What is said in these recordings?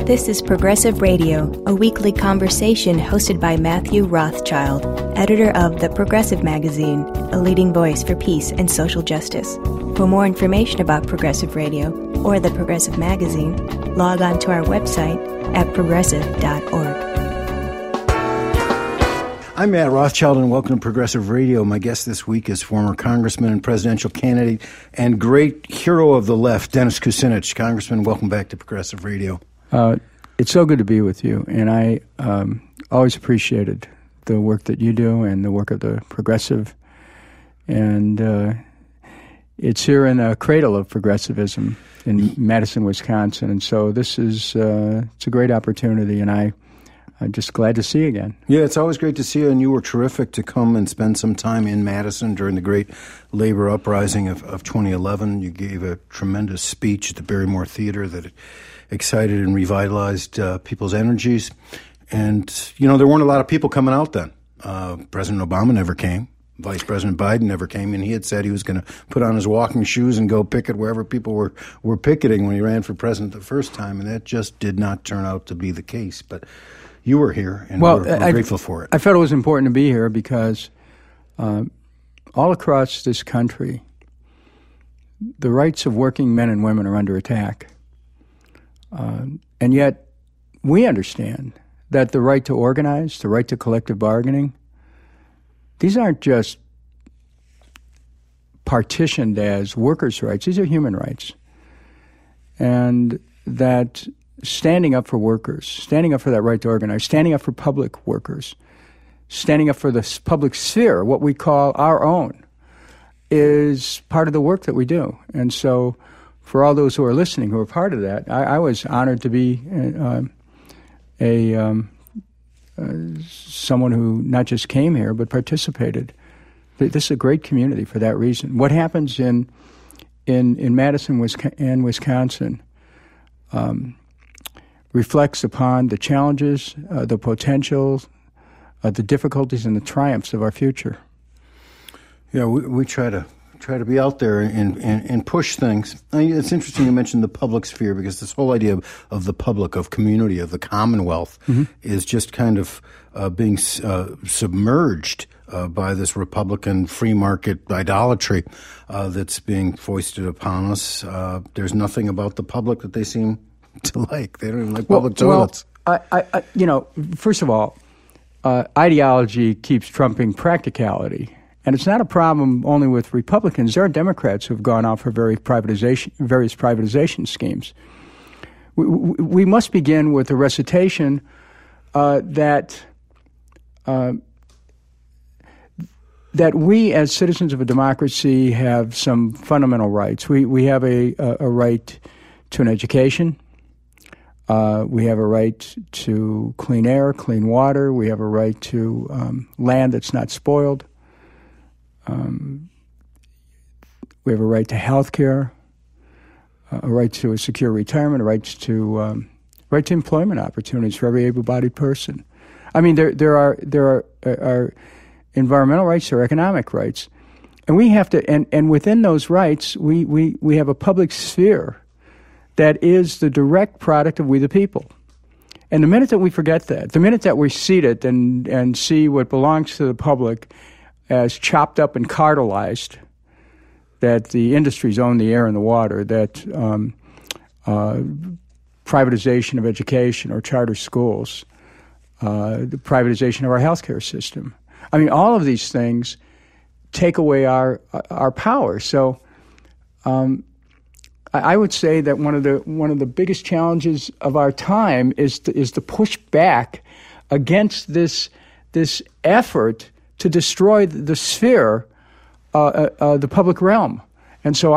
This is Progressive Radio, a weekly conversation hosted by Matthew Rothschild, editor of The Progressive Magazine, a leading voice for peace and social justice. For more information about Progressive Radio or The Progressive Magazine, log on to our website at progressive.org. I'm Matt Rothschild, and welcome to Progressive Radio. My guest this week is former congressman and presidential candidate and great hero of the left, Dennis Kucinich. Congressman, welcome back to Progressive Radio. It's so good to be with you, and I always appreciated the work that you do and the work of the Progressive. And it's here in the cradle of progressivism in Madison, Wisconsin. And so this is it's a great opportunity, and I'm just glad to see you again. Yeah, it's always great to see you, and you were terrific to come and spend some time in Madison during the great labor uprising of 2011. You gave a tremendous speech at the Barrymore Theater that excited and revitalized people's energies. And, you know, there weren't a lot of people coming out then. President Obama never came. Vice President Biden never came, and he had said he was going to put on his walking shoes and go picket wherever people were picketing when he ran for president the first time, and that just did not turn out to be the case. But you were here, and we're grateful for it. I felt it was important to be here because all across this country, the rights of working men and women are under attack. And yet we understand that the right to organize, the right to collective bargaining, these aren't just partitioned as workers' rights. These are human rights. And that standing up for workers, standing up for that right to organize, standing up for public workers, standing up for the public sphere, what we call our own, is part of the work that we do. And so for all those who are listening who are part of that, I was honored to be someone who not just came here but participated. This is a great community for that reason. What happens in Madison and Wisconsin reflects upon the challenges, the potential, the difficulties, and the triumphs of our future. Yeah, we try to be out there and push things. I mean, it's interesting you mentioned the public sphere, because this whole idea of the public, of community, of the Commonwealth is just kind of being submerged by this Republican free market idolatry that's being foisted upon us. There's nothing about the public that they seem to like. They don't even like public toilets. Well, first of all, ideology keeps trumping practicality. And it's not a problem only with Republicans. There are Democrats who have gone out for various privatization schemes. We must begin with a recitation that we, as citizens of a democracy, have some fundamental rights. We have a right to an education. We have a right to clean air, clean water. We have a right to land that's not spoiled. We have a right to health care, a right to a secure retirement, a right to employment opportunities for every able-bodied person. I mean, there are environmental rights, there are economic rights, and we have to. And within those rights, we have a public sphere that is the direct product of we the people. And the minute that we forget that, the minute that we cede it and see what belongs to the public as chopped up and cartelized, that the industries own the air and the water, that privatization of education or charter schools, the privatization of our healthcare system. I mean, all of these things take away our power. So I would say that one of the biggest challenges of our time is to push back against this effort to destroy the sphere, the public realm. And so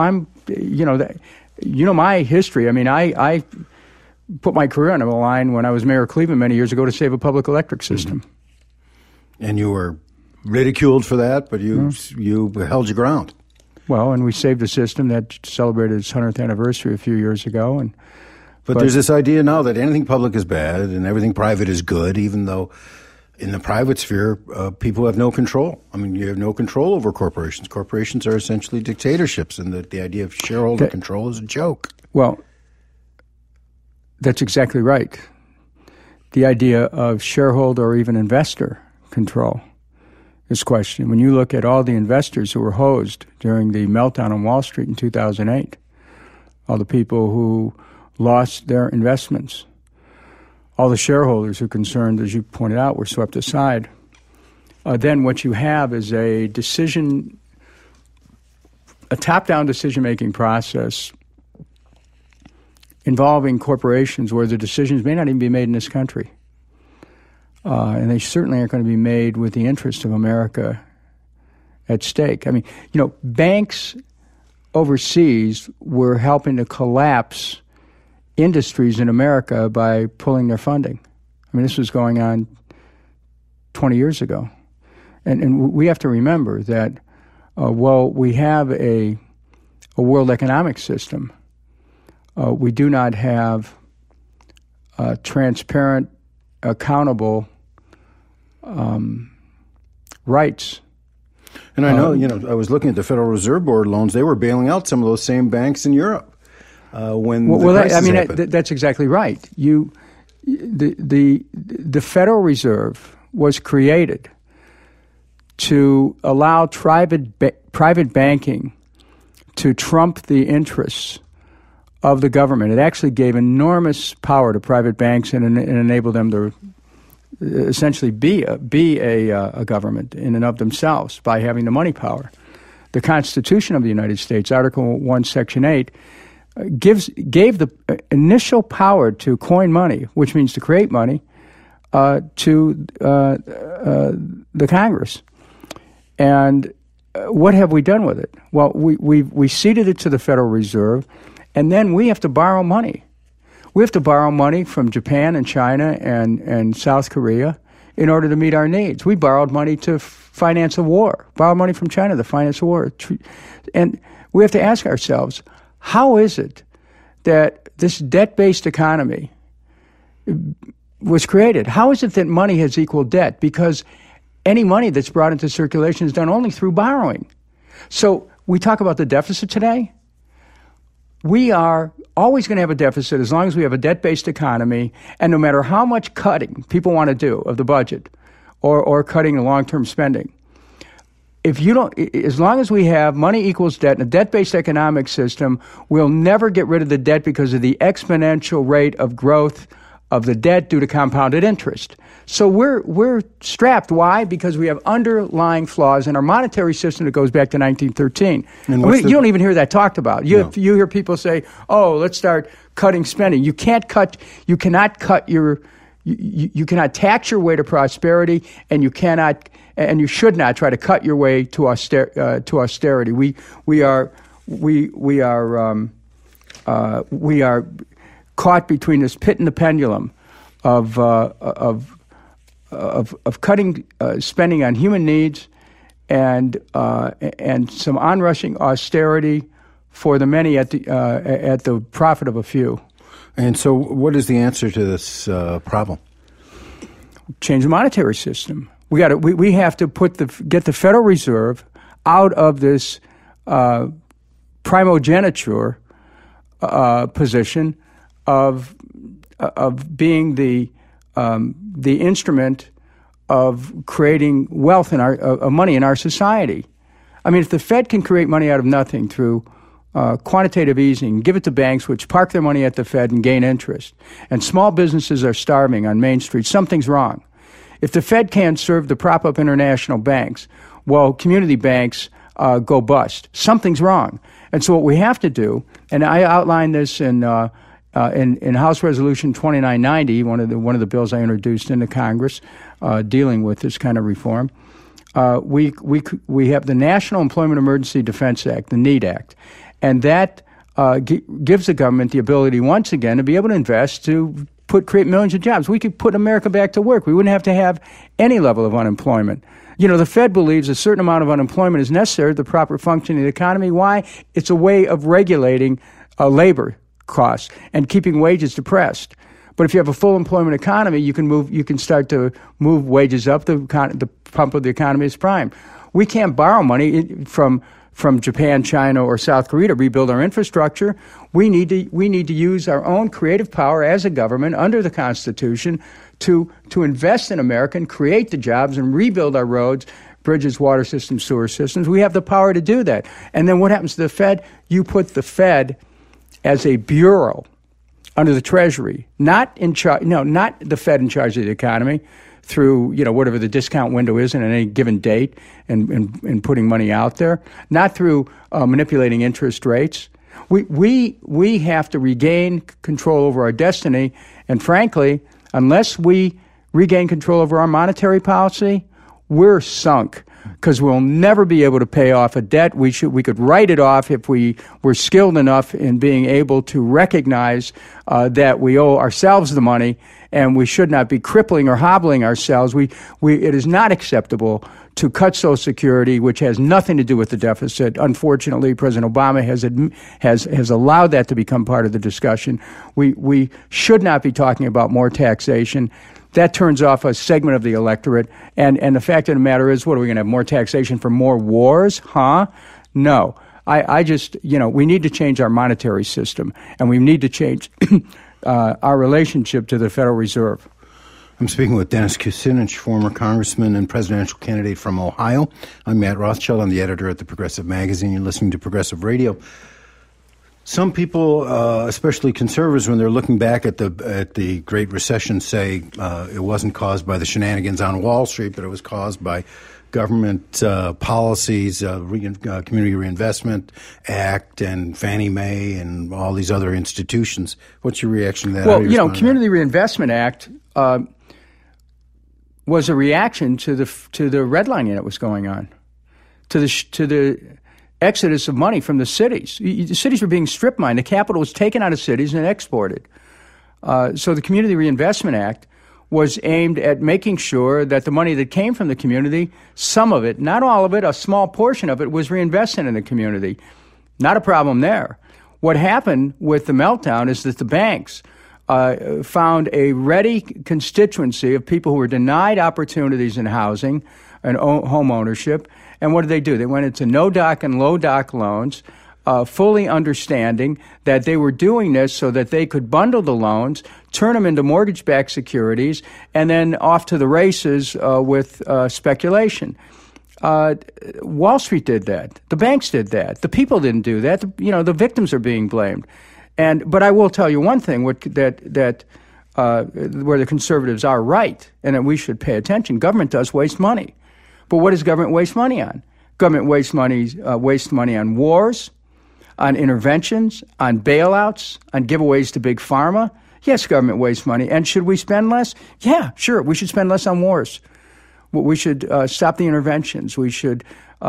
my history. I mean, I put my career on the line when I was mayor of Cleveland many years ago to save a public electric system. Mm-hmm. And you were ridiculed for that, but you held your ground. Well, and we saved a system that celebrated its 100th anniversary a few years ago. But there's this idea now that anything public is bad and everything private is good, even though in the private sphere, people have no control. I mean, you have no control over corporations. Corporations are essentially dictatorships, and the idea of shareholder control is a joke. Well, That's exactly right. The idea of shareholder or even investor control is questioned. When you look at all the investors who were hosed during the meltdown on Wall Street in 2008, all the people who lost their investments, all the shareholders who were concerned, as you pointed out, were swept aside. Then what you have is a top-down decision-making process involving corporations where the decisions may not even be made in this country. And they certainly aren't going to be made with the interest of America at stake. I mean, banks overseas were helping to collapse industries in America by pulling their funding. I mean, this was going on 20 years ago. And we have to remember that while we have a world economic system, we do not have transparent, accountable rights. And I know, I was looking at the Federal Reserve Board loans. They were bailing out some of those same banks in Europe when the crisis happened. That's exactly right. The Federal Reserve was created to allow private banking to trump the interests of the government. It actually gave enormous power to private banks and enabled them to essentially be a government in and of themselves by having the money power. The Constitution of the United States, Article 1, Section 8, gave the initial power to coin money, which means to create money, to the Congress. And what have we done with it? Well, we ceded it to the Federal Reserve, and then we have to borrow money. We have to borrow money from Japan and China and South Korea in order to meet our needs. We borrowed money to finance a war, borrowed money from China to finance a war. And we have to ask ourselves, how is it that this debt-based economy was created? How is it that money has equal debt? Because any money that's brought into circulation is done only through borrowing. So we talk about the deficit today. We are always going to have a deficit as long as we have a debt-based economy, and no matter how much cutting people want to do of the budget or cutting the long-term spending, as long as we have money equals debt and a debt-based economic system, we'll never get rid of the debt because of the exponential rate of growth of the debt due to compounded interest. So we're strapped. Why? Because we have underlying flaws in our monetary system that goes back to 1913. You don't even hear that talked about. You hear people say, "Oh, let's start cutting spending." You cannot tax your way to prosperity, and you should not try to cut your way to austerity. We are caught between this pit and the pendulum of cutting spending on human needs and some onrushing austerity for the many at the profit of a few. And so, what is the answer to this problem? Change the monetary system. We have to get the Federal Reserve out of this primogeniture position of being the instrument of creating wealth money in our society. I mean, if the Fed can create money out of nothing through quantitative easing, give it to banks which park their money at the Fed and gain interest, and small businesses are starving on Main Street, something's wrong. If the Fed can't serve to prop up international banks, well, community banks go bust. Something's wrong. And so what we have to do, and I outlined this in House Resolution 2990, one of the bills I introduced into Congress dealing with this kind of reform, we have the National Employment Emergency Defense Act, the NEAD Act, and that gives the government the ability once again to be able to invest to create millions of jobs. We could put America back to work. We wouldn't have to have any level of unemployment. The Fed believes a certain amount of unemployment is necessary for the proper functioning of the economy. Why? It's a way of regulating labor costs and keeping wages depressed. But if you have a full employment economy, you can start to move wages up. The pump of the economy is prime. We can't borrow money from from Japan, China, or South Korea to rebuild our infrastructure. We need to use our own creative power as a government under the Constitution to invest in America and create the jobs and rebuild our roads, bridges, water systems, sewer systems. We have the power to do that. And then what happens to the Fed? You put the Fed as a bureau under the Treasury, not the Fed in charge of the economy through, whatever the discount window is at any given date and putting money out there, not through manipulating interest rates. We have to regain control over our destiny, and frankly, unless we regain control over our monetary policy, we're sunk, because we'll never be able to pay off a debt. We could write it off if we were skilled enough in being able to recognize that we owe ourselves the money, and we should not be crippling or hobbling ourselves. It is not acceptable to cut Social Security, which has nothing to do with the deficit. Unfortunately, President Obama has allowed that to become part of the discussion. We should not be talking about more taxation. That turns off a segment of the electorate. And the fact of the matter is, what, are we going to have more taxation for more wars? No. I just, we need to change our monetary system, and we need to change our relationship to the Federal Reserve. I'm speaking with Dennis Kucinich, former congressman and presidential candidate from Ohio. I'm Matt Rothschild. I'm the editor at the Progressive Magazine. You're listening to Progressive Radio. Some people, especially conservatives, when they're looking back at the Great Recession, say it wasn't caused by the shenanigans on Wall Street, but it was caused by government policies, Community Reinvestment Act, and Fannie Mae, and all these other institutions. What's your reaction to that? Well, Community Reinvestment Act was a reaction to the redlining that was going on, to the exodus of money from the cities. The cities were being strip mined. The capital was taken out of cities and exported. So the Community Reinvestment Act was aimed at making sure that the money that came from the community, some of it, not all of it, a small portion of it, was reinvested in the community. Not a problem there. What happened with the meltdown is that the banks found a ready constituency of people who were denied opportunities in housing and home ownership. And what did they do? They went into no-doc and low-doc loans, fully understanding that they were doing this so that they could bundle the loans, turn them into mortgage-backed securities, and then off to the races with speculation. Wall Street did that. The banks did that. The people didn't do that. The victims are being blamed. But I will tell you one thing where the conservatives are right, and that we should pay attention. Government does waste money. But what does government waste money on? Government wastes money on wars, on interventions, on bailouts, on giveaways to big pharma. Yes, government wastes money. And should we spend less? Yeah, sure. We should spend less on wars. We should stop the interventions. We should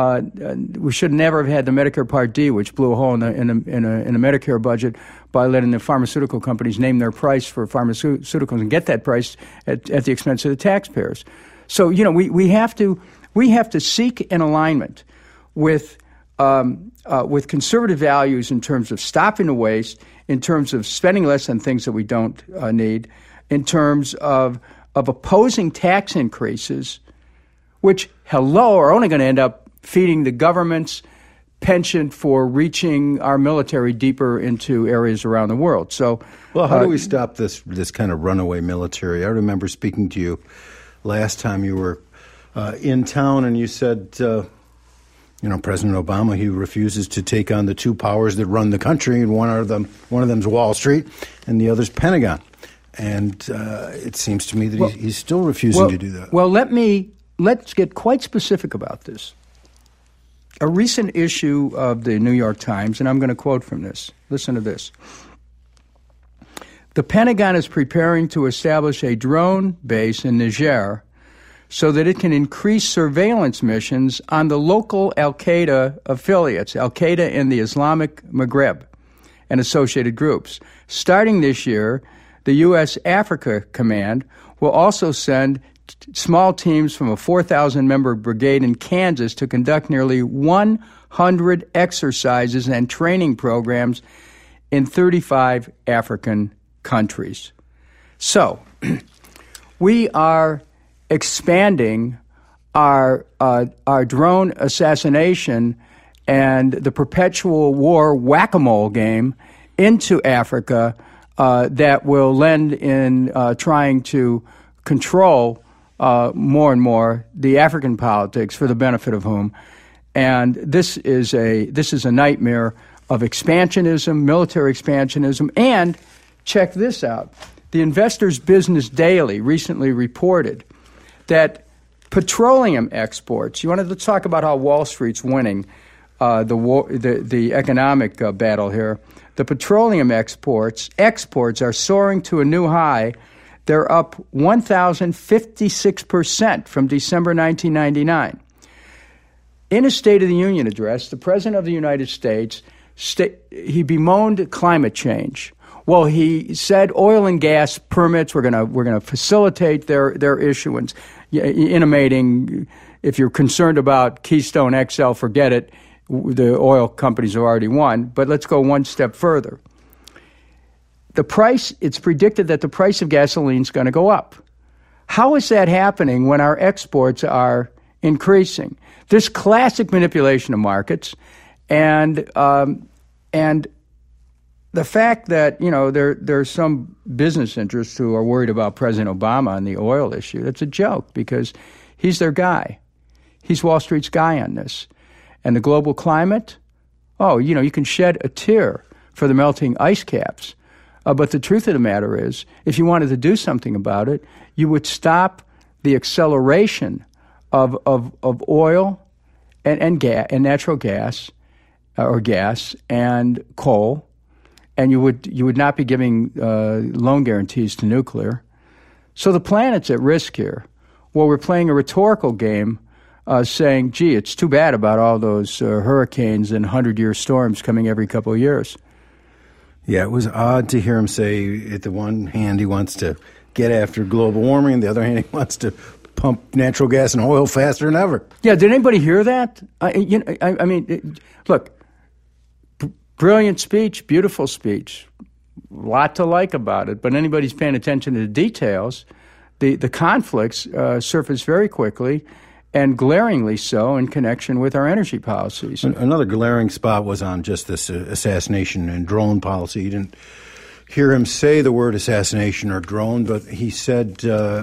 never have had the Medicare Part D, which blew a hole in the Medicare budget by letting the pharmaceutical companies name their price for pharmaceuticals and get that price at the expense of the taxpayers. So we have to seek an alignment with conservative values in terms of stopping the waste, in terms of spending less on things that we don't need, in terms of opposing tax increases, which, are only going to end up feeding the government's penchant for reaching our military deeper into areas around the world. So, well, how do we stop this kind of runaway military? I remember speaking to you last time you were in town, and you said, President Obama, he refuses to take on the two powers that run the country, and one of them's Wall Street, and the other's Pentagon. And it seems to me that he's still refusing to do that. Well, let's get quite specific about this. A recent issue of the New York Times, and I'm going to quote from this. Listen to this. The Pentagon is preparing to establish a drone base in Niger so that it can increase surveillance missions on the local al-Qaeda affiliates, al-Qaeda in the Islamic Maghreb and associated groups. Starting this year, the U.S. Africa Command will also send small teams from a 4,000-member brigade in Kansas to conduct nearly 100 exercises and training programs in 35 African countries. So, we are expanding our drone assassination and the perpetual war whack-a-mole game into Africa that will lend in trying to control more and more the African politics for the benefit of whom. And this is a nightmare of expansionism, military expansionism, and check this out. The Investors Business Daily recently reported that petroleum exports, let's talk about how Wall Street's winning the economic battle here. The petroleum exports are soaring to a new high. They're up 1,056% from December 1999. In a State of the Union address, the President of the United States, he bemoaned climate change. Well, he said oil and gas permits, we're going to facilitate their issuance, intimating if you're concerned about Keystone XL, forget it. The oil companies have already won. But let's go one step further. It's predicted that the price of gasoline is going to go up. How is that happening when our exports are increasing? There's classic manipulation of markets, and the fact that there's some business interests who are worried about President Obama on the oil issue, that's a joke because he's their guy. He's Wall Street's guy on this. And the global climate, you can shed a tear for the melting ice caps. But the truth of the matter is, if you wanted to do something about it, you would stop the acceleration of oil and natural gas or gas and coal, and you would not be giving loan guarantees to nuclear. So the planet's at risk here. Well, we're playing a rhetorical game saying, gee, it's too bad about all those hurricanes and 100-year storms coming every couple of years. Yeah, it was odd to hear him say, at the one hand, he wants to get after global warming, the other hand, he wants to pump natural gas and oil faster than ever. Yeah, did anybody hear that? Look, brilliant speech, beautiful speech, a lot to like about it, but anybody's paying attention to the details, the conflicts surface very quickly, and glaringly so in connection with our energy policies. Another glaring spot was on just this assassination and drone policy. You didn't hear him say the word assassination or drone, but he said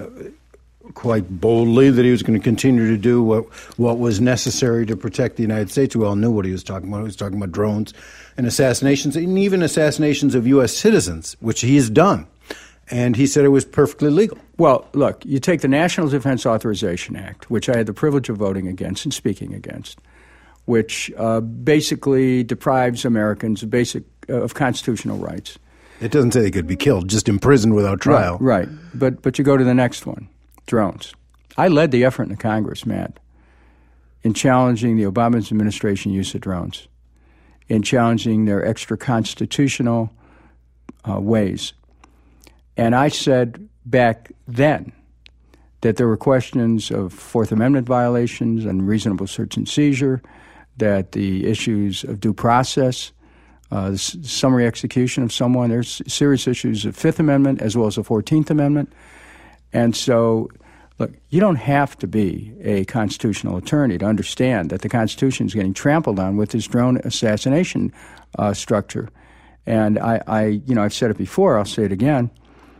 quite boldly that he was going to continue to do what was necessary to protect the United States. We all knew what he was talking about. He was talking about drones and assassinations, and even assassinations of U.S. citizens, which he has done. And he said it was perfectly legal. Well, look, you take the National Defense Authorization Act, which I had the privilege of voting against and speaking against, which basically deprives Americans of constitutional rights. It doesn't say they could be killed, just imprisoned without trial. Right. But you go to the next one, drones. I led the effort in the Congress, Matt, in challenging the Obama administration use of drones, in challenging their extra-constitutional ways. And I said back then that there were questions of Fourth Amendment violations and reasonable search and seizure, that the issues of due process, the summary execution of someone, there's serious issues of Fifth Amendment as well as the 14th Amendment. And so, look, you don't have to be a constitutional attorney to understand that the Constitution is getting trampled on with this drone assassination structure. And I've said it before, I'll say it again.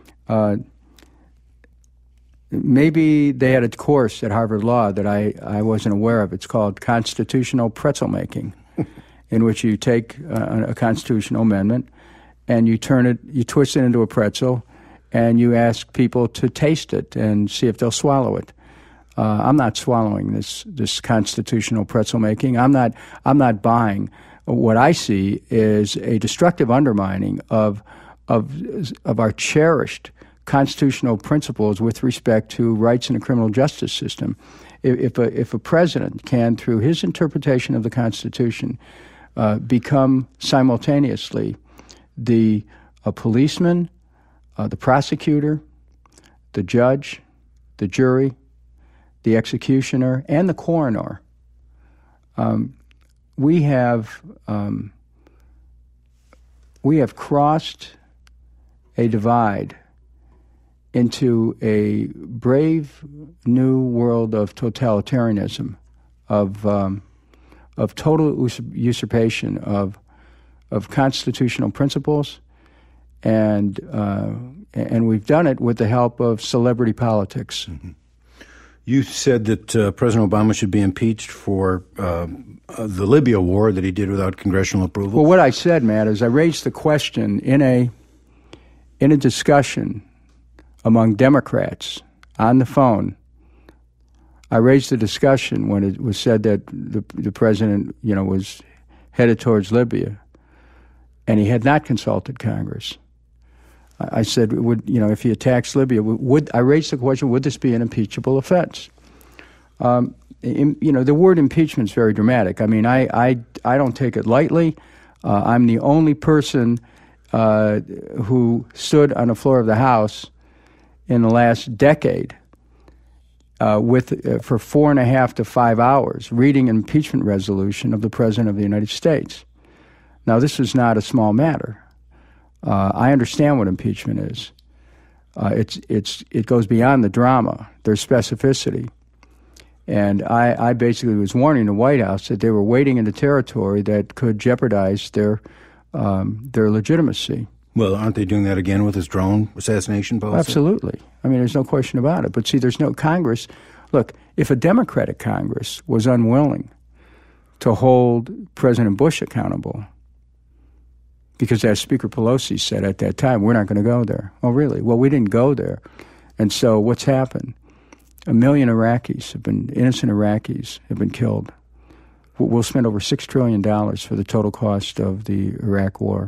Maybe they had a course at Harvard Law that I wasn't aware of. It's called constitutional pretzel making, in which you take a constitutional amendment and you twist it into a pretzel, and you ask people to taste it and see if they'll swallow it. I'm not swallowing this constitutional pretzel making. I'm not buying. What I see is a destructive undermining of our cherished constitutional principles with respect to rights in the criminal justice system. If a president can, through his interpretation of the Constitution, become simultaneously a policeman, the prosecutor, the judge, the jury, the executioner, and the coroner, we have crossed a divide into a brave new world of totalitarianism, of total usurpation of constitutional principles, and we've done it with the help of celebrity politics. Mm-hmm. You said that President Obama should be impeached for the Libya war that he did without congressional approval. Well, what I said, Matt, is I raised the question in a discussion among Democrats on the phone. I raised the discussion when it was said that the president, was headed towards Libya, and he had not consulted Congress. I said, if he attacks Libya, I raised the question, would this be an impeachable offense? The word impeachment is very dramatic. I mean, I don't take it lightly. I'm the only person who stood on the floor of the House in the last decade for 4.5 to 5 hours reading an impeachment resolution of the President of the United States. Now, this is not a small matter. I understand what impeachment is. It goes beyond the drama. There's specificity. And I basically was warning the White House that they were wading into territory that could jeopardize their legitimacy. Well, aren't they doing that again with this drone assassination policy? Absolutely. I mean, there's no question about it. But see, there's no Congress. Look, if a Democratic Congress was unwilling to hold President Bush accountable, because as Speaker Pelosi said at that time, we're not going to go there. Oh, really? Well, we didn't go there. And so what's happened? 1 million innocent Iraqis have been killed. We'll spend over $6 trillion for the total cost of the Iraq war.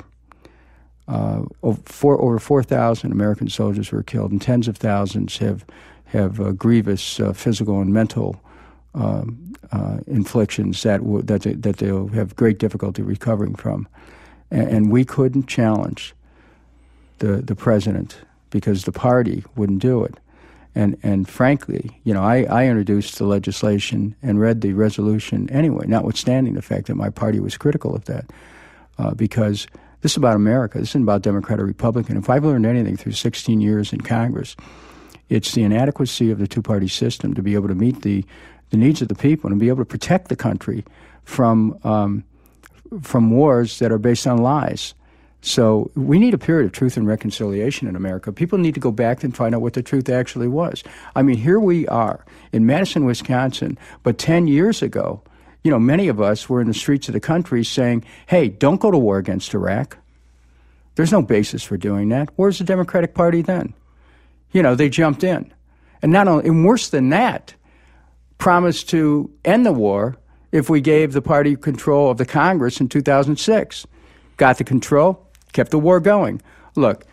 Over 4,000 American soldiers were killed, and tens of thousands have grievous physical and mental inflictions that they'll have great difficulty recovering from. And we couldn't challenge the president because the party wouldn't do it. And frankly, I introduced the legislation and read the resolution anyway, notwithstanding the fact that my party was critical of that, because this is about America. This isn't about Democrat or Republican. If I've learned anything through 16 years in Congress, it's the inadequacy of the two-party system to be able to meet the needs of the people and be able to protect the country from wars that are based on lies. So we need a period of truth and reconciliation in America. People need to go back and find out what the truth actually was. I mean, here we are in Madison, Wisconsin, but 10 years ago, many of us were in the streets of the country saying, hey, don't go to war against Iraq. There's no basis for doing that. Where's the Democratic Party then? They jumped in. And worse than that, promised to end the war if we gave the party control of the Congress in 2006. Got the control, kept the war going. Look,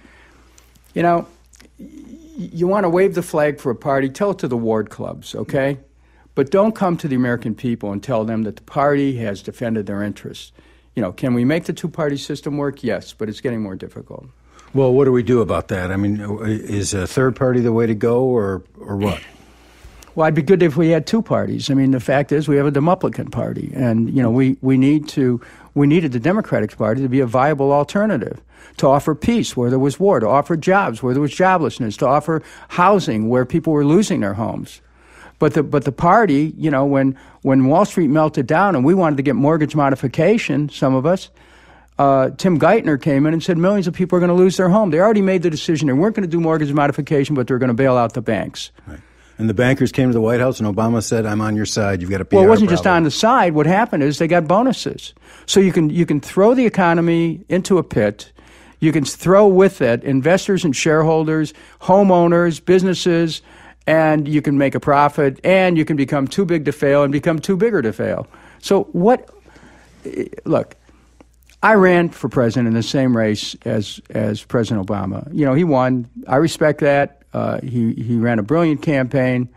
you want to wave the flag for a party, tell it to the ward clubs, okay? But don't come to the American people and tell them that the party has defended their interests. Can we make the two-party system work? Yes, but it's getting more difficult. Well, what do we do about that? I mean, is a third party the way to go, or what? Well, it'd be good if we had two parties. I mean, the fact is we have a Democratic Party, and we needed the Democratic Party to be a viable alternative, to offer peace where there was war, to offer jobs where there was joblessness, to offer housing where people were losing their homes. But the party, when Wall Street melted down and we wanted to get mortgage modification, some of us, Tim Geithner came in and said millions of people are going to lose their home. They already made the decision they weren't going to do mortgage modification, but they're going to bail out the banks. Right. And the bankers came to the White House, and Obama said, "I'm on your side. You've got a PR Well, it wasn't problem." just on the side. What happened is they got bonuses. So you can throw the economy into a pit. You can throw with it investors and shareholders, homeowners, businesses, and you can make a profit, and you can become too big to fail and become too bigger to fail. So look, I ran for president in the same race as President Obama. He won. I respect that. He ran a brilliant campaign,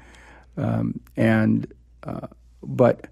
but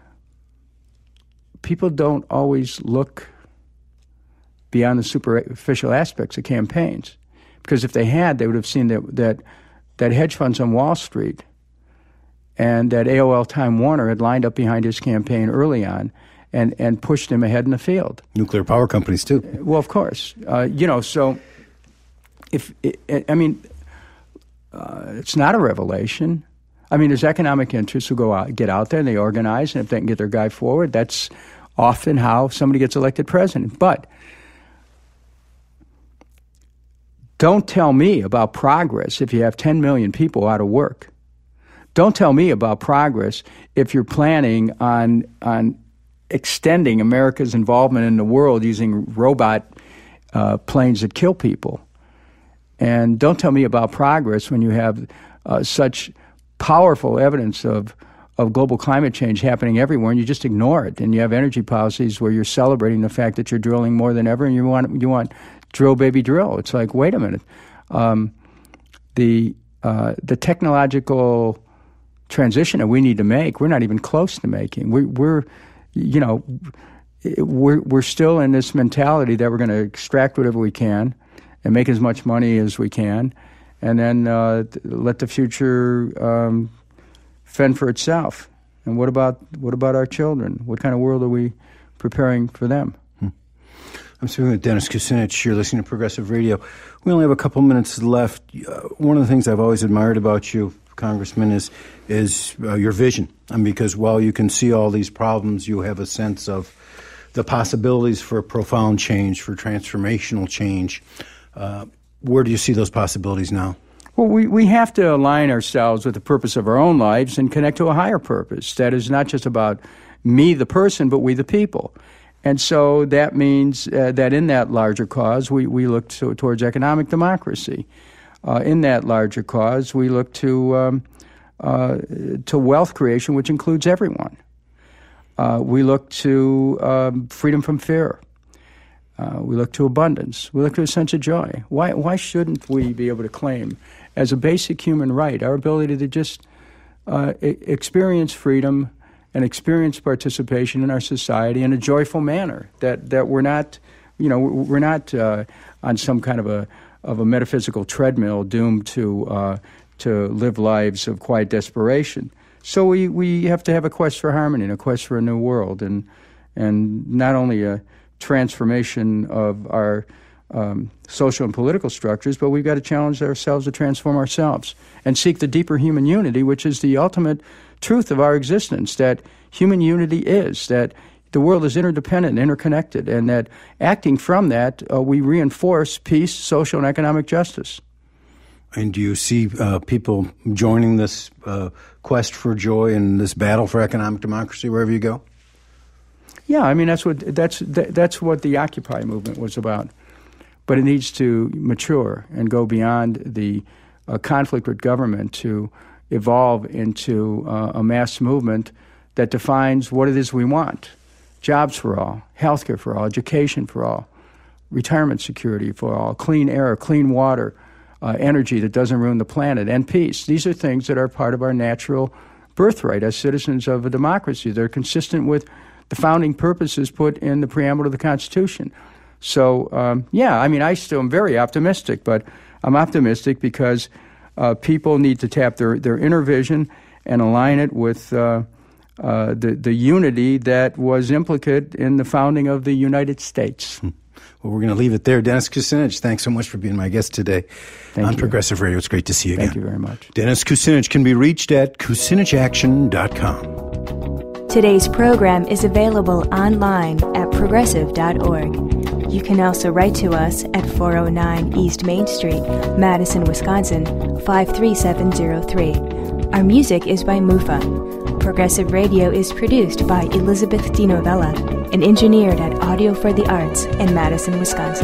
people don't always look beyond the superficial aspects of campaigns, because if they had, they would have seen that hedge funds on Wall Street and that AOL Time Warner had lined up behind his campaign early on and pushed him ahead in the field. Nuclear power companies too. Well, of course, so it's not a revelation. I mean, there's economic interests who get out there and they organize, and if they can get their guy forward, that's often how somebody gets elected president. But don't tell me about progress if you have 10 million people out of work. Don't tell me about progress if you're planning on extending America's involvement in the world using robot planes that kill people. And don't tell me about progress when you have such powerful evidence of global climate change happening everywhere, and you just ignore it. And you have energy policies where you're celebrating the fact that you're drilling more than ever, and you want drill, baby, drill. It's like, wait a minute. The technological transition that we need to make, we're not even close to making. We're still in this mentality that we're going to extract whatever we can and make as much money as we can, and then let the future fend for itself. And what about our children? What kind of world are we preparing for them? I'm speaking with Dennis Kucinich. You're listening to Progressive Radio. We only have a couple minutes left. One of the things I've always admired about you, Congressman, is your vision. Because while you can see all these problems, you have a sense of the possibilities for profound change, for transformational change. Where do you see those possibilities now? Well, we have to align ourselves with the purpose of our own lives and connect to a higher purpose. That is not just about me, the person, but we, the people. And so that means that in that larger cause, we look towards economic democracy. In that larger cause, we look to wealth creation, which includes everyone. We look to freedom from fear. We look to abundance. We look to a sense of joy. Why shouldn't we be able to claim as a basic human right our ability to just experience freedom and experience participation in our society in a joyful manner? That we're not, we're not on some kind of a metaphysical treadmill doomed to live lives of quiet desperation. So we have to have a quest for harmony and a quest for a new world, and not only a transformation of our social and political structures, but we've got to challenge ourselves to transform ourselves and seek the deeper human unity, which is the ultimate truth of our existence, that human unity is, that the world is interdependent and interconnected, and that acting from that, we reinforce peace, social, and economic justice. And do you see people joining this quest for joy and this battle for economic democracy wherever you go? Yeah, I mean that's what the Occupy movement was about, but it needs to mature and go beyond the conflict with government to evolve into a mass movement that defines what it is we want: jobs for all, health care for all, education for all, retirement security for all, clean air, clean water, energy that doesn't ruin the planet, and peace. These are things that are part of our natural birthright as citizens of a democracy. They're consistent with the founding purposes put in the preamble of the Constitution. So, I still am very optimistic, but I'm optimistic because people need to tap their inner vision and align it with the unity that was implicate in the founding of the United States. Well, we're going to leave it there. Dennis Kucinich, thanks so much for being my guest today on Progressive Radio. It's great to see you again. Thank you very much. Dennis Kucinich can be reached at kucinichaction.com. Today's program is available online at progressive.org. You can also write to us at 409 East Main Street, Madison, Wisconsin, 53703. Our music is by Mufa. Progressive Radio is produced by Elizabeth DiNovella and engineered at Audio for the Arts in Madison, Wisconsin.